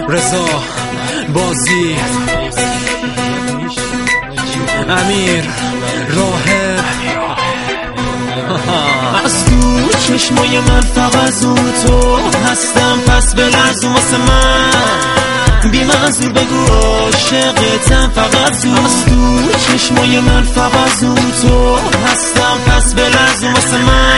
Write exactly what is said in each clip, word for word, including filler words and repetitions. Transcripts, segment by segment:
رضا بازی، امیر راهب. از دور چشمای من فقط اون تو هستم، پس بلرزون واسه من بی منظور بگو عاشقتم فقط تو. از دور چشمای من فقط اون تو هستم، پس بلرزون واسه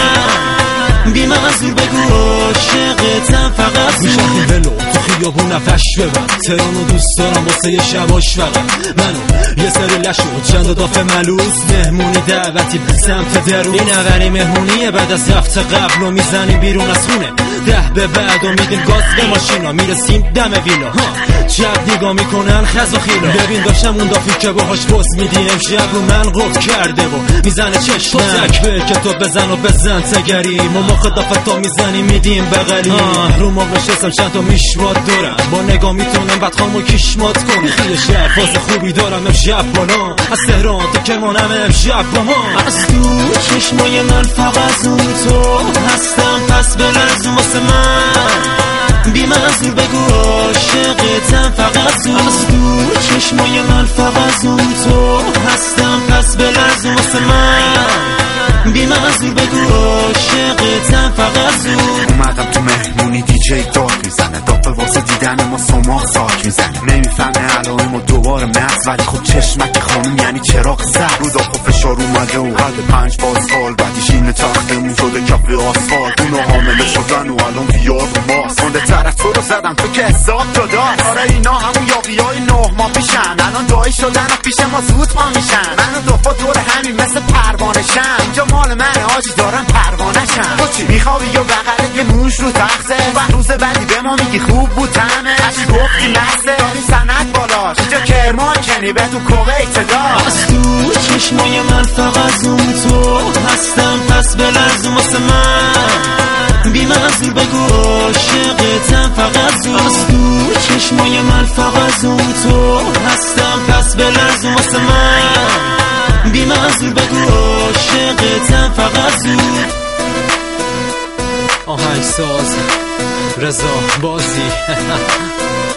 من بی منظور بگو عاشقتم فقط تو. میشه ولو تو خیابون نفش ببن، تهرانو دوست دارم واسه یه شباش فقط منو یه سری لشو چند دافه ملوس، مهمونی دعوتی سمت درون. این اولی مهمونیه بعد از هفته قبل و میزنیم بیرون از خونه، ده به بعد و میدیم گاز به ماشینا، میرسیم دم ویلا شب نگاه میکنن خز و خیلا. ببین داشتم اون دافی که باهاش بوس میدی امشب رو من قفل کرده و میزنه چشم تکبه که تو بزن و بزن تگریم و ما خدافتا میزنیم میدیم بغلی. رو ما نشستم چند تا میشواد دارم، با نگاه میتونم بدخوام و کشمات کنم. یه شب فاز خوبی دارم امشب بالا، از تهران تا کرمانم امشب با ما. از دور چشمای من فقط اون تو هستم، پس بلرزون واسه من بی منظور بگو عاشقتم فقط تو. از دور چشمای من فقط اون تو هستم، پس بلرزون واسه من بی منظور بگو عاشقتم فقط تو. اومدم تو مهمونی دیجی داد میزنه، داپه واسه دیدن ما سماق ساک میزنه. نمیفهمه علائم ما دوباره مغز، ولی خب چشمک خانم یعنی چراغ سبز. رو داپه فشار اومده و قد پنج بازسال، بعدیش این تختمون شده کف آسفالت. اونو حامله شدن و الان بیار رو ماست. مونده طرف تو رو زدم تو که حساب جداست. آره اینا همون یاقی های نه ما پیشن، الان دایی شدن و پیش ما زود ما میشن. من و داپه دور همین مثل پروانه شم، اینجا مال منه آجی دارم پروانه شم. تو چی میخوابی یا بغل یه موش رو تخته و روز بعدی به ما میگی خوب بود طعمه. از گفتی نسته داری سند بالاش، اینجا کرمان کنی به تو کویت دار. از دور چشمای من فقط اون تو هستم، پس بلرزون واسه من بی منظور بگو عاشقتم فقط تو. از دور چشمای من فقط اون تو هستم، پس بلرزون واسه من بی منظور بگو عاشقتم فقط تو. آهنگساز رضا بازی